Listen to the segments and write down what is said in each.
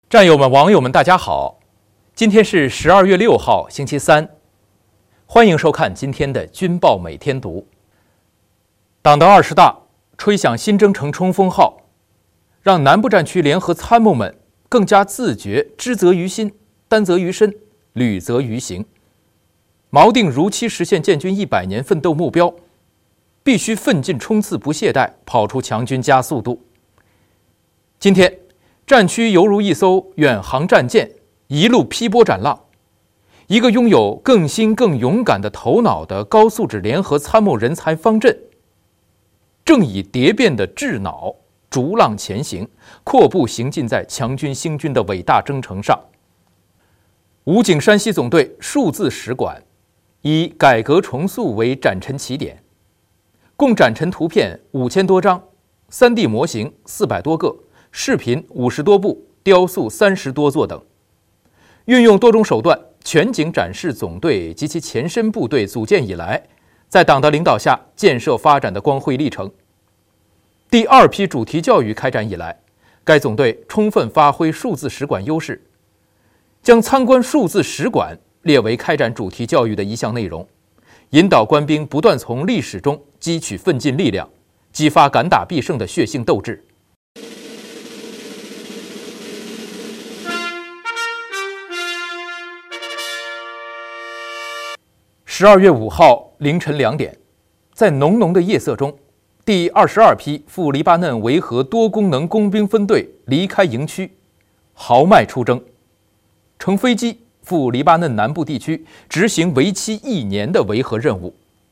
战友们、网友们，大家好！今天是12月6号，星期三，欢迎收看今天的《军报每天读》。党的20大吹响新征程冲锋号，让南部战区联合参谋们更加自觉，知责于心，担责于身，履责于行，锚定如期实现建军100年奋斗目标，必须奋进冲刺，不懈怠，跑出强军加速度。今天战区犹如一艘远航战舰，一路劈波斩浪。一个拥有更新更勇敢的头脑的高素质联合参谋人才方阵，正以蝶变的智脑逐浪前行，阔步行进在强军兴军的伟大征程上。武警山西总队数字使馆以改革重塑为展陈起点，共展陈图片5000多张，3D 模型400多个，视频50多部，雕塑30多座等，运用多种手段，全景展示总队及其前身部队组建以来，在党的领导下建设发展的光辉历程。第2批主题教育开展以来，该总队充分发挥数字使馆优势，将参观数字使馆列为开展主题教育的一项内容，引导官兵不断从历史中汲取奋进力量，激发敢打必胜的血性斗志。12月5号凌晨2点，在浓浓的夜色中，第22批赴黎巴嫩维和多功能工兵分队离开营区，豪迈出征，乘飞机赴黎巴嫩南部地区执行为期1年的维和任务。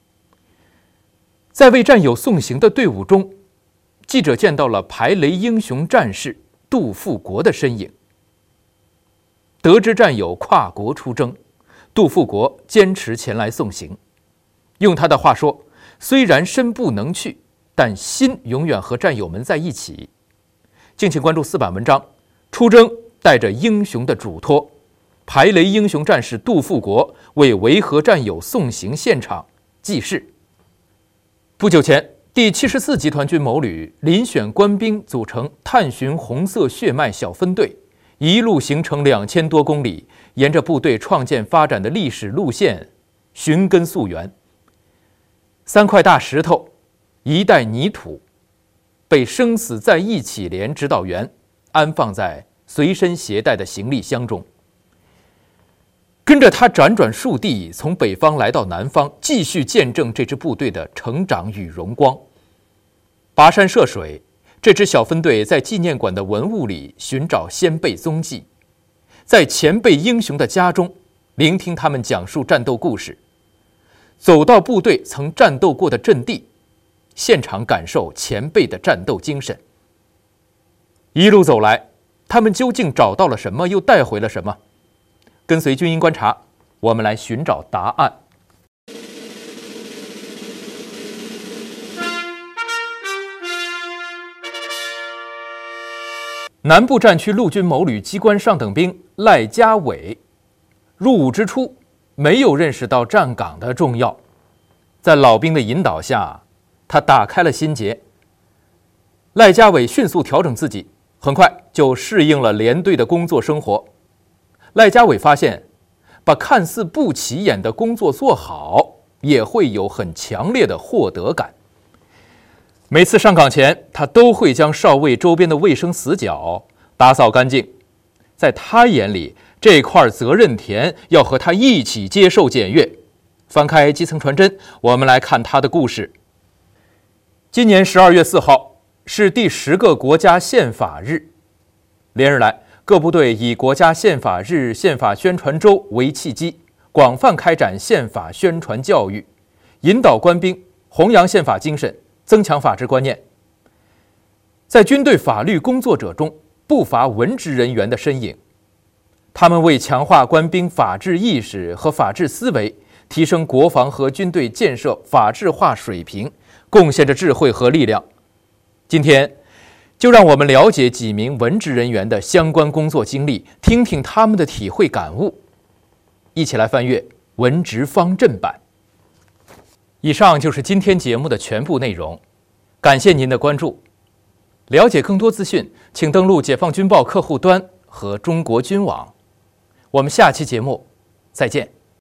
在为战友送行的队伍中，记者见到了排雷英雄战士杜富国的身影。得知战友跨国出征，杜富国坚持前来送行。用他的话说，虽然身不能去，但心永远和战友们在一起。敬请关注4版文章，出征带着英雄的嘱托，排雷英雄战士杜富国为维和战友送行现场记事。不久前，第74集团军某旅遴选官兵组成探寻红色血脉小分队，一路行程2000多公里，沿着部队创建发展的历史路线寻根溯源。3块大石头，一袋泥土，被生死在一起连指导员安放在随身携带的行李箱中，跟着他辗转数地，从北方来到南方，继续见证这支部队的成长与荣光。跋山涉水，这支小分队在纪念馆的文物里寻找先辈踪迹，在前辈英雄的家中聆听他们讲述战斗故事，走到部队曾战斗过的阵地，现场感受前辈的战斗精神。一路走来，他们究竟找到了什么，又带回了什么？跟随军营观察，我们来寻找答案。南部战区陆军某旅机关上等兵赖家伟，入伍之初没有认识到站岗的重要，在老兵的引导下，他打开了心结。赖家伟迅速调整自己，很快就适应了连队的工作生活。赖家伟发现，把看似不起眼的工作做好，也会有很强烈的获得感。每次上岗前，他都会将哨位周边的卫生死角打扫干净。在他眼里，这块责任田要和他一起接受检阅。翻开基层传真，我们来看他的故事。今年12月4号是第10个国家宪法日，连日来，各部队以国家宪法日宪法宣传周为契机，广泛开展宪法宣传教育，引导官兵弘扬宪法精神，增强法治观念。在军队法律工作者中，不乏文职人员的身影，他们为强化官兵法治意识和法治思维，提升国防和军队建设法治化水平，贡献着智慧和力量。今天就让我们了解几名文职人员的相关工作经历，听听他们的体会感悟。一起来翻阅文职方阵版。以上就是今天节目的全部内容，感谢您的关注。了解更多资讯，请登录解放军报客户端和中国军网。我们下期节目再见。